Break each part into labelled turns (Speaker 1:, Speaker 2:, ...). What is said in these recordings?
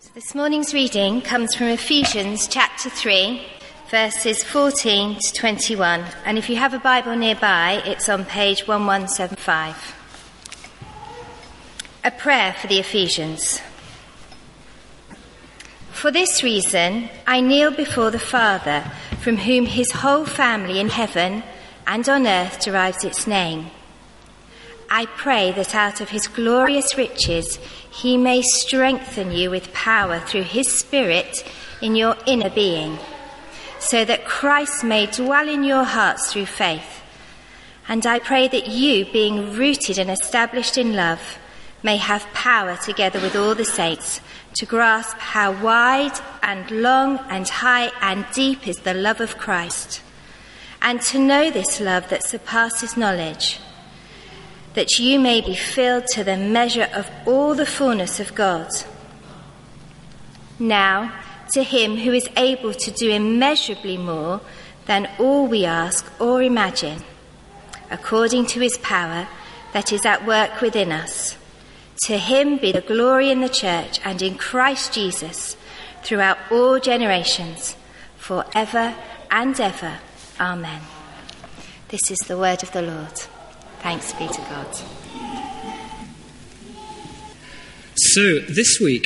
Speaker 1: This morning's reading comes from Ephesians chapter 3, verses 14 to 21. And if you have a Bible nearby, it's on page 1175. A prayer for the Ephesians. For this reason, I kneel before the Father, from whom his whole family in heaven and on earth derives its name. I pray that out of his glorious riches he may strengthen you with power through his Spirit in your inner being, so that Christ may dwell in your hearts through faith. And I pray that you, being rooted and established in love, may have power together with all the saints to grasp how wide and long and high and deep is the love of Christ, and to know this love that surpasses knowledge, that you may be filled to the measure of all the fullness of God. Now, to him who is able to do immeasurably more than all we ask or imagine, according to his power that is at work within us, to him be the glory in the church and in Christ Jesus throughout all generations, forever and ever. Amen. This is the word of the Lord. Thanks be to God.
Speaker 2: So this week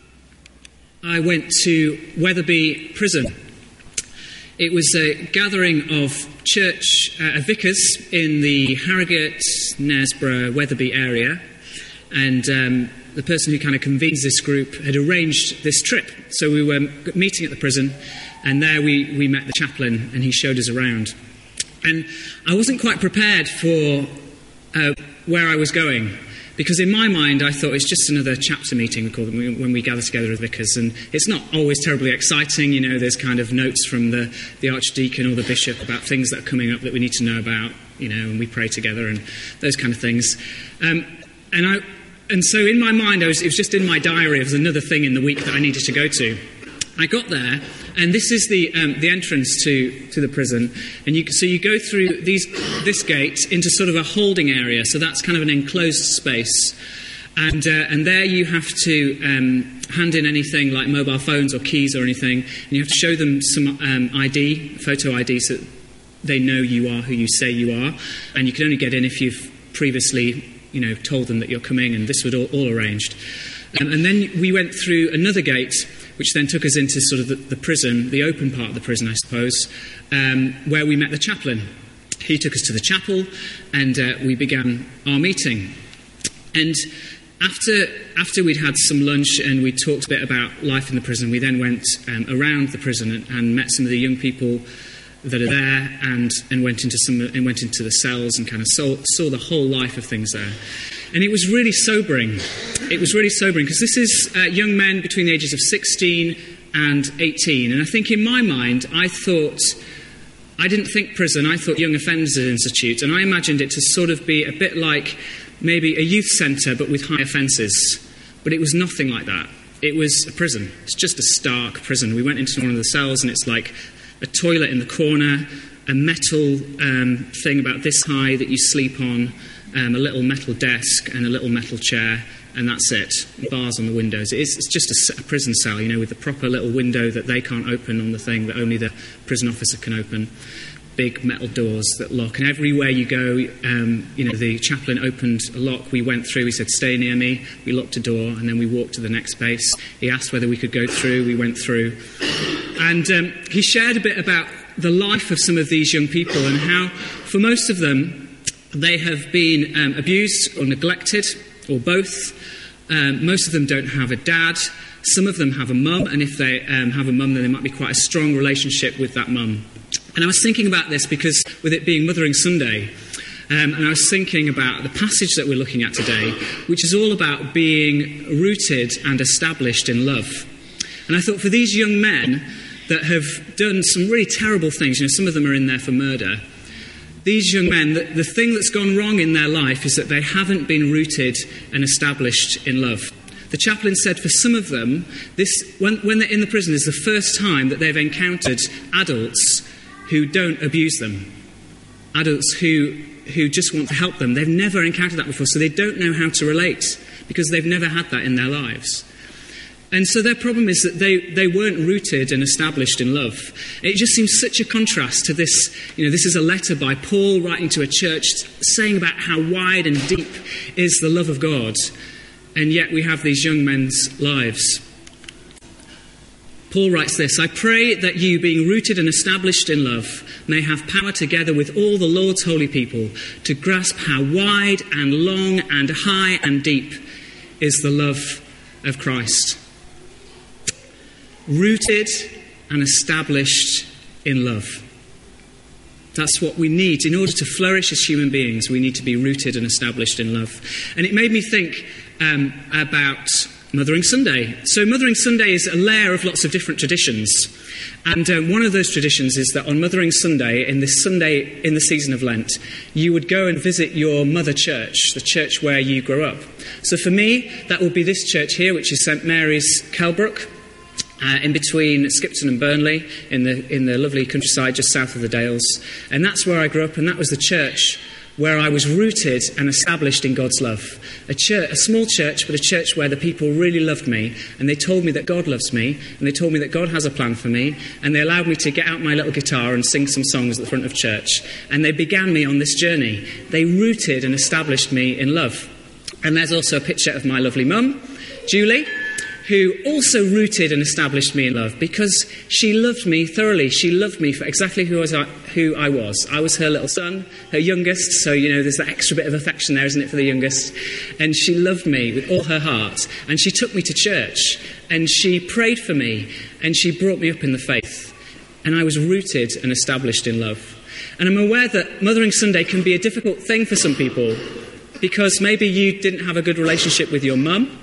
Speaker 2: I went to Wetherby Prison. It was a gathering of church vicars in the Harrogate, Knaresborough, Wetherby area, and the person who kind of convenes this group had arranged this trip. So we were meeting at the prison, and there we met the chaplain, and he showed us around. And I wasn't quite prepared for where I was going, because in my mind I thought it's just another chapter meeting, we call them, when we gather together as vicars, and it's not always terribly exciting. You know, there's kind of notes from the archdeacon or the bishop about things that are coming up that we need to know about, you know, and we pray together and those kind of things. And so in my mind, it was just in my diary. It was another thing in the week that I needed to go to. I got there, and this is the entrance to the prison, and you go through this gate into sort of a holding area. So that's kind of an enclosed space, and there you have to hand in anything like mobile phones or keys or anything, and you have to show them some ID, photo ID, so that they know you are who you say you are, and you can only get in if you've previously, you know, told them that you're coming, and this was all arranged. And then we went through another gate, which then took us into sort of the prison, the open part of the prison, I suppose, where we met the chaplain. He took us to the chapel, and we began our meeting. And after we'd had some lunch and we talked a bit about life in the prison, we then went around the prison and met some of the young people that are there, and went into the cells and kind of saw the whole life of things there. And it was really sobering. It was really sobering because this is young men between the ages of 16 and 18. And I think in my mind, I didn't think prison, I thought Young Offenders Institute. And I imagined it to sort of be a bit like maybe a youth centre, but with high offences. But it was nothing like that. It was a prison. It's just a stark prison. We went into one of the cells, and it's like a toilet in the corner, a metal thing about this high that you sleep on, a little metal desk and a little metal chair, and that's it. Bars on the windows. It's just a prison cell, you know, with the proper little window that they can't open on the thing that only the prison officer can open. Big metal doors that lock, and everywhere you go, you know, the chaplain opened a lock. We went through. He said, "Stay near me." We locked a door, and then we walked to the next space. He asked whether we could go through. We went through, and he shared a bit about the life of some of these young people and how, for most of them, they have been abused or neglected, or both. Most of them don't have a dad. Some of them have a mum, and if they have a mum, then there might be quite a strong relationship with that mum. And I was thinking about this because, with it being Mothering Sunday, and I was thinking about the passage that we're looking at today, which is all about being rooted and established in love. And I thought, for these young men that have done some really terrible things, you know, some of them are in there for murder, these young men, the thing that's gone wrong in their life is that they haven't been rooted and established in love. The chaplain said for some of them, when they're in the prison, is the first time that they've encountered adults who don't abuse them, adults who just want to help them. They've never encountered that before, so they don't know how to relate because they've never had that in their lives. And so their problem is that they weren't rooted and established in love. It just seems such a contrast to this. This is a letter by Paul writing to a church saying about how wide and deep is the love of God. And yet we have these young men's lives. Paul writes this: I pray that you, being rooted and established in love, may have power together with all the Lord's holy people to grasp how wide and long and high and deep is the love of Christ. Rooted and established in love. That's what we need. In order to flourish as human beings, we need to be rooted and established in love. And it made me think about Mothering Sunday. So Mothering Sunday is a layer of lots of different traditions. And one of those traditions is that on Mothering Sunday, in this Sunday in the season of Lent, you would go and visit your mother church, the church where you grew up. So for me, that will be this church here, which is St Mary's, Kelbrook, in between Skipton and Burnley, in the lovely countryside just south of the Dales. And that's where I grew up, and that was the church where I was rooted and established in God's love. A small church, but a church where the people really loved me, and they told me that God loves me, and they told me that God has a plan for me, and they allowed me to get out my little guitar and sing some songs at the front of church. And they began me on this journey. They rooted and established me in love. And there's also a picture of my lovely mum, Julie, who also rooted and established me in love because she loved me thoroughly. She loved me for exactly who I was. I was her little son, her youngest, so, there's that extra bit of affection there, isn't it, for the youngest? And she loved me with all her heart, and she took me to church, and she prayed for me, and she brought me up in the faith. And I was rooted and established in love. And I'm aware that Mothering Sunday can be a difficult thing for some people because maybe you didn't have a good relationship with your mum,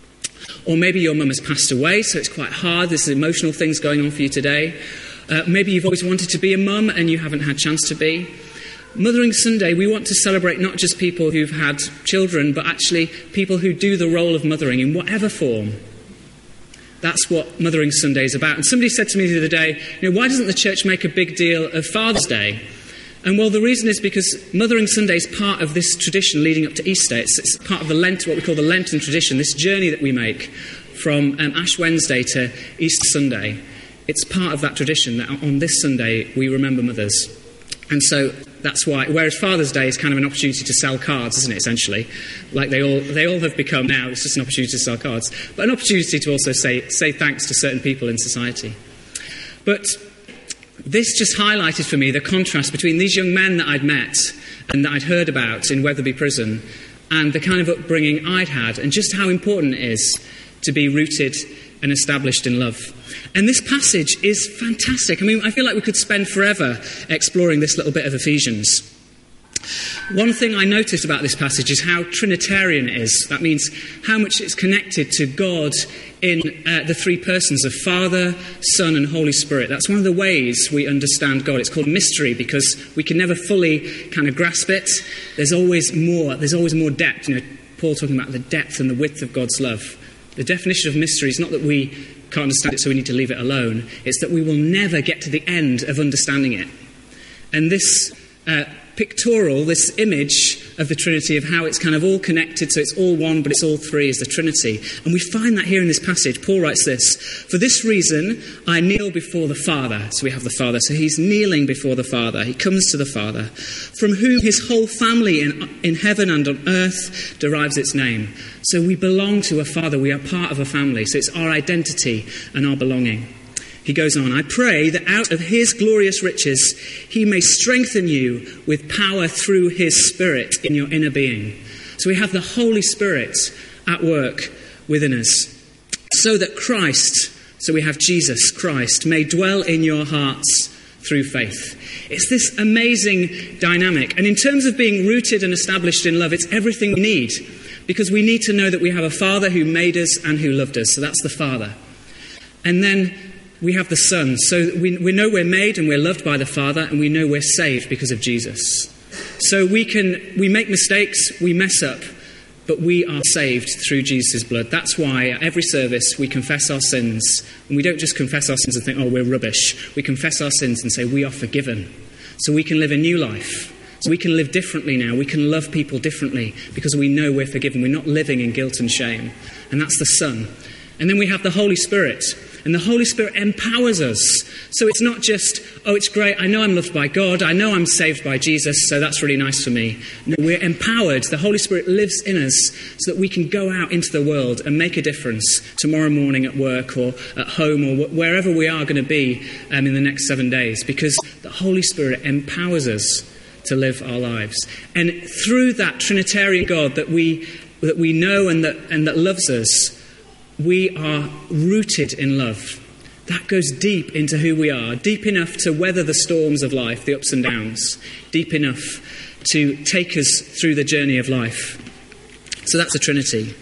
Speaker 2: or maybe your mum has passed away, so it's quite hard. There's emotional things going on for you today. Maybe you've always wanted to be a mum and you haven't had a chance to be. Mothering Sunday, we want to celebrate not just people who've had children, but actually people who do the role of mothering in whatever form. That's what Mothering Sunday is about. And somebody said to me the other day, why doesn't the church make a big deal of Father's Day? And well, the reason is because Mothering Sunday is part of this tradition leading up to Easter. It's part of the Lent, what we call the Lenten tradition, this journey that we make from Ash Wednesday to Easter Sunday. It's part of that tradition that on this Sunday we remember mothers. And so that's why, whereas Father's Day is kind of an opportunity to sell cards, isn't it, essentially? Like they all have become now, it's just an opportunity to sell cards. But an opportunity to also say thanks to certain people in society. But this just highlighted for me the contrast between these young men that I'd met and that I'd heard about in Wetherby Prison and the kind of upbringing I'd had, and just how important it is to be rooted and established in love. And this passage is fantastic. I mean, I feel like we could spend forever exploring this little bit of Ephesians. One thing I noticed about this passage is how Trinitarian it is. That means how much it's connected to God in the three persons of Father, Son and Holy Spirit. That's one of the ways we understand God. It's called mystery because we can never fully kind of grasp it. There's always more depth. Paul talking about the depth and the width of God's love. The definition of mystery is not that we can't understand it so we need to leave it alone. It's that we will never get to the end of understanding it. And this pictorial, this image of the Trinity, of how it's kind of all connected, so it's all one, but it's all three, is the Trinity. And we find that here in this passage. Paul writes this: "For this reason I kneel before the Father." So we have the Father. So he's kneeling before the Father. He comes to the Father, from whom his whole family in heaven and on earth derives its name. So we belong to a Father. We are part of a family. So it's our identity and our belonging. He goes on, "I pray that out of his glorious riches he may strengthen you with power through his Spirit in your inner being." So we have the Holy Spirit at work within us. "So that Christ," so we have Jesus Christ, "may dwell in your hearts through faith." It's this amazing dynamic. And in terms of being rooted and established in love, it's everything we need. Because we need to know that we have a Father who made us and who loved us. So that's the Father. And then we have the Son. So we know we're made and we're loved by the Father, and we know we're saved because of Jesus. So we make mistakes, we mess up, but we are saved through Jesus' blood. That's why at every service we confess our sins. And we don't just confess our sins and think, oh, we're rubbish. We confess our sins and say we are forgiven. So we can live a new life. So we can live differently now. We can love people differently because we know we're forgiven. We're not living in guilt and shame. And that's the Son. And then we have the Holy Spirit. And the Holy Spirit empowers us. So it's not just, oh, it's great, I know I'm loved by God, I know I'm saved by Jesus, so that's really nice for me. No, we're empowered. The Holy Spirit lives in us so that we can go out into the world and make a difference tomorrow morning at work or at home or wherever we are going to be in the next 7 days, because the Holy Spirit empowers us to live our lives. And through that Trinitarian God that we know and that loves us, we are rooted in love. That goes deep into who we are, deep enough to weather the storms of life, the ups and downs, deep enough to take us through the journey of life. So that's the Trinity.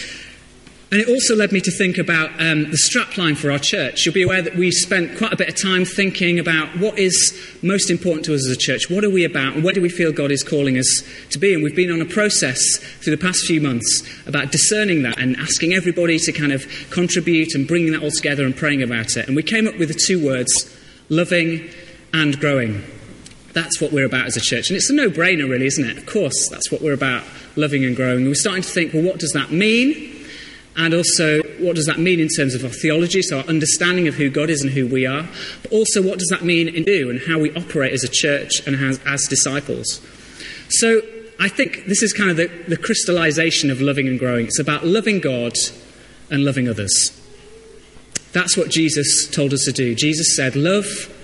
Speaker 2: And it also led me to think about the strapline for our church. You'll be aware that we spent quite a bit of time thinking about what is most important to us as a church. What are we about and where do we feel God is calling us to be? And we've been on a process through the past few months about discerning that and asking everybody to kind of contribute and bringing that all together and praying about it. And we came up with the 2 words, loving and growing. That's what we're about as a church. And it's a no-brainer really, isn't it? Of course, that's what we're about, loving and growing. And we're starting to think, well, what does that mean? And also, what does that mean in terms of our theology, so our understanding of who God is and who we are? But also, what does that mean in do and how we operate as a church and as disciples? So, I think this is kind of the crystallization of loving and growing. It's about loving God and loving others. That's what Jesus told us to do. Jesus said, love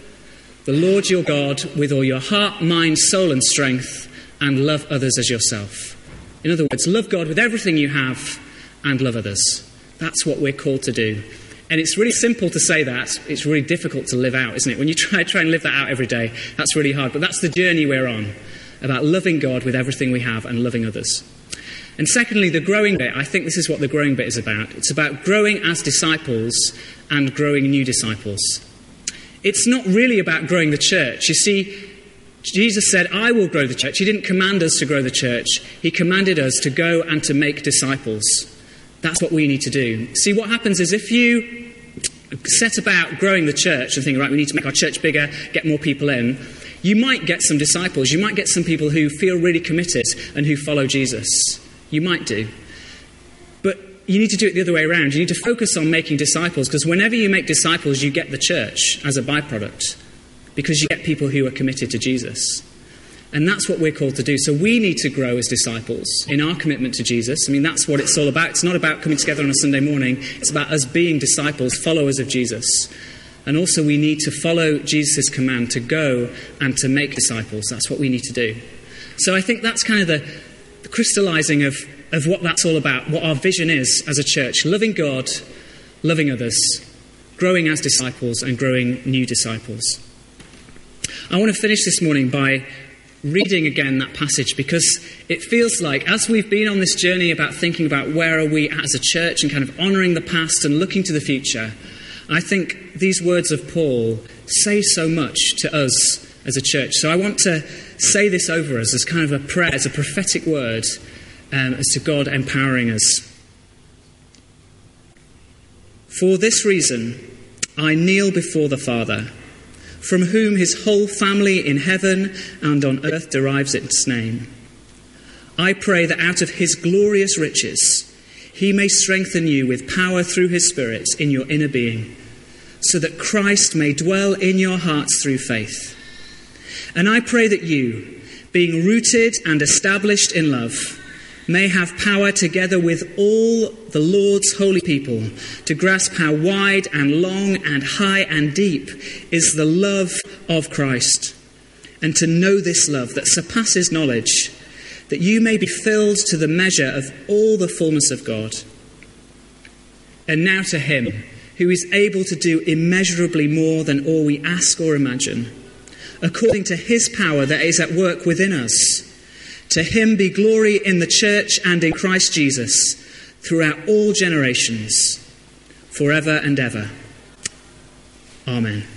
Speaker 2: the Lord your God with all your heart, mind, soul and strength, and love others as yourself. In other words, love God with everything you have and love others. That's what we're called to do. And it's really simple to say that. It's really difficult to live out, isn't it? When you try and live that out every day, that's really hard. But that's the journey we're on, about loving God with everything we have and loving others. And secondly, the growing bit. I think this is what the growing bit is about. It's about growing as disciples and growing new disciples. It's not really about growing the church. You see, Jesus said, I will grow the church. He didn't command us to grow the church. He commanded us to go and to make disciples. That's what we need to do. See, what happens is if you set about growing the church and think, right, we need to make our church bigger, get more people in, you might get some disciples. You might get some people who feel really committed and who follow Jesus. You might do. But you need to do it the other way around. You need to focus on making disciples, because whenever you make disciples, you get the church as a byproduct, because you get people who are committed to Jesus. And that's what we're called to do. So we need to grow as disciples in our commitment to Jesus. I mean, that's what it's all about. It's not about coming together on a Sunday morning. It's about us being disciples, followers of Jesus. And also we need to follow Jesus' command to go and to make disciples. That's what we need to do. So I think that's kind of the crystallizing of what that's all about, what our vision is as a church. Loving God, loving others, growing as disciples and growing new disciples. I want to finish this morning by reading again that passage, because it feels like as we've been on this journey about thinking about where are we as a church and kind of honouring the past and looking to the future, I think these words of Paul say so much to us as a church. So I want to say this over us as kind of a prayer, as a prophetic word, as to God empowering us. For this reason, I kneel before the Father, from whom his whole family in heaven and on earth derives its name. I pray that out of his glorious riches he may strengthen you with power through his Spirit in your inner being, so that Christ may dwell in your hearts through faith. And I pray that you, being rooted and established in love, may have power together with all the Lord's holy people to grasp how wide and long and high and deep is the love of Christ, and to know this love that surpasses knowledge, that you may be filled to the measure of all the fullness of God. And now to him who is able to do immeasurably more than all we ask or imagine, according to his power that is at work within us, to him be glory in the church and in Christ Jesus throughout all generations, forever and ever. Amen.